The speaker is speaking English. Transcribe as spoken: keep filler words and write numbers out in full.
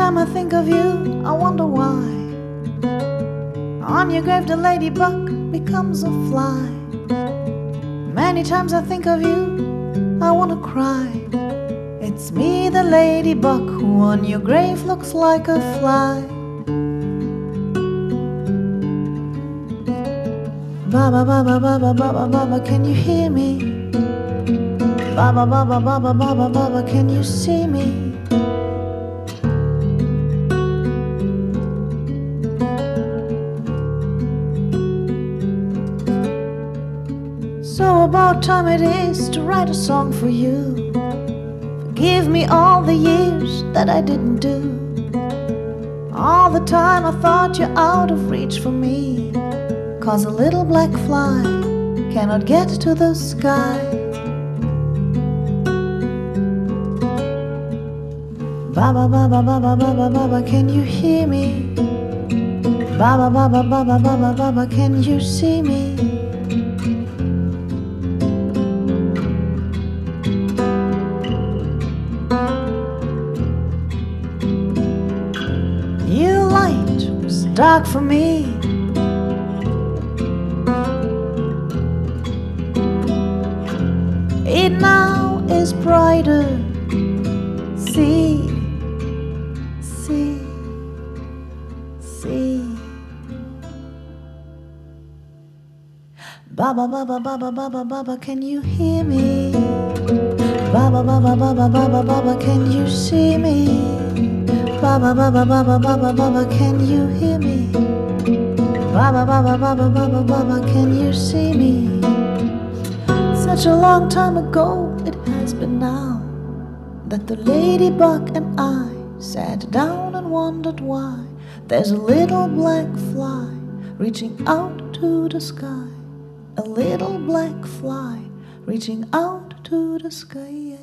time I think of you, I wonder why. On your grave the ladybug becomes a fly. Many times I think of you, I wanna cry. It's me, the ladybug, who on your grave looks like a fly. Baba, baba, baba, baba, baba, can you hear me? Baba, baba, baba, baba, baba, can you see me? So about time it is to write a song for you. Forgive me all the years that I didn't do. All the time I thought you're out of reach for me, 'cause a little black fly cannot get to the sky. Baba, baba, baba, baba, baba, can you hear me? Baba, baba, baba, baba, baba, can you see me? Your light was dark for me. It now is brighter. See, see, see. Baba, baba, baba, baba, baba, can you hear me? Baba, baba, baba, baba, baba, can you see me? Baba, baba, baba, baba, baba, can you hear me? Baba, baba, baba, baba, baba, can you see me? Such a long time ago it has been now that the ladybug and I sat down and wondered why there's a little black fly reaching out to the sky. A little black fly reaching out to the sky.